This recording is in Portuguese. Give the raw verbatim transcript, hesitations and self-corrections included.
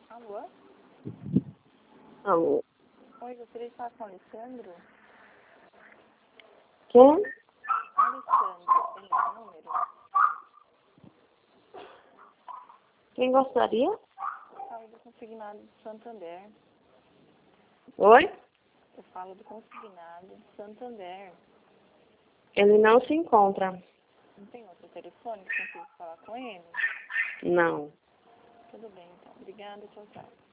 Alô? Alô? Oi, gostaria de falar com o Alessandro? Quem? Alessandro, tem esse número? Quem gostaria? Falo do consignado de Santander. Oi? Eu falo do consignado de Santander. Ele não se encontra. Não tem outro telefone que eu consigo falar com ele? Não. Tudo bem, então. Obrigada, tchau, tchau.